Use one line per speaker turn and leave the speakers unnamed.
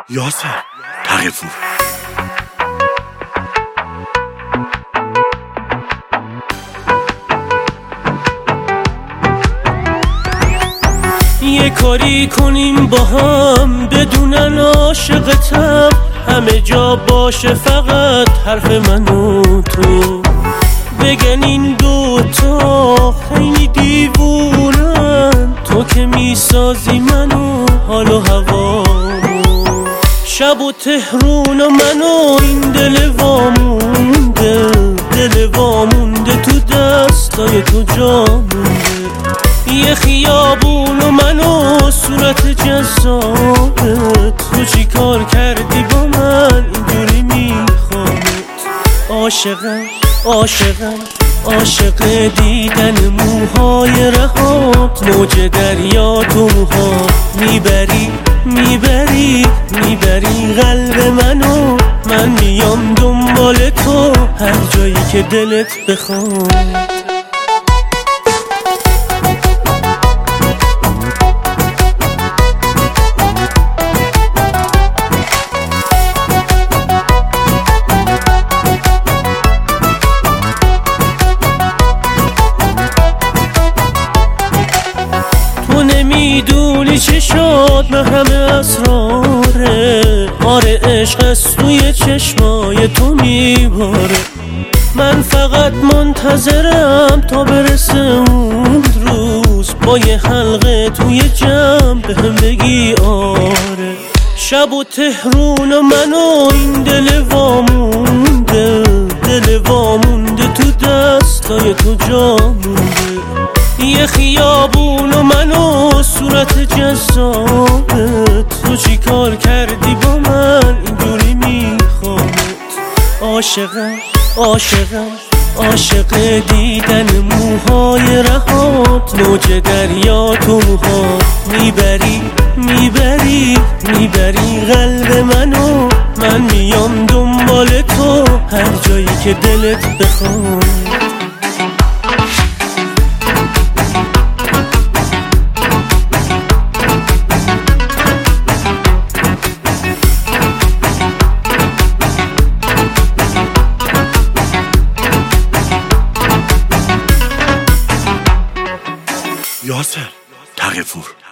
یاسر تقی‌پور.
یه کاری کنیم با هم بدونن عاشقتم، همه جا باشه فقط حرف من و تو. بگن این دوتا خیلی دیوونن، تو که میسازی منو حال و هوامو. شب و تهرون و منو این دل وامونده تو دستای تو جا مونده. یه خیابون و منو صورت جذابت، تو چی کار کردی با من اینجوری میخوامت. عاشق دیدن موهای رهات، موج دریا تو موها میبری قلب منو. من میام دنبال تو هر جایی که دلت بخواد. تو نمیدونی چه شد محرم اسراره، آره عشق از توی چشمای تو میباره. من فقط منتظرم تا برسه اون روز، با یه حلقه توی جمع بهم بگی آره. شب و تهرون و منو این دل وامونده تو دستای تو جا مونده. یه خیابون و منو صورت جذابت، تو چی کار کردی با من اینجوری میخوامت. عاشق دیدن موهای رهات، موج دریا تو موها میبری قلب منو. من میام دنبال تو هر جایی که دلت بخواد.
یاسر تقی‌پور.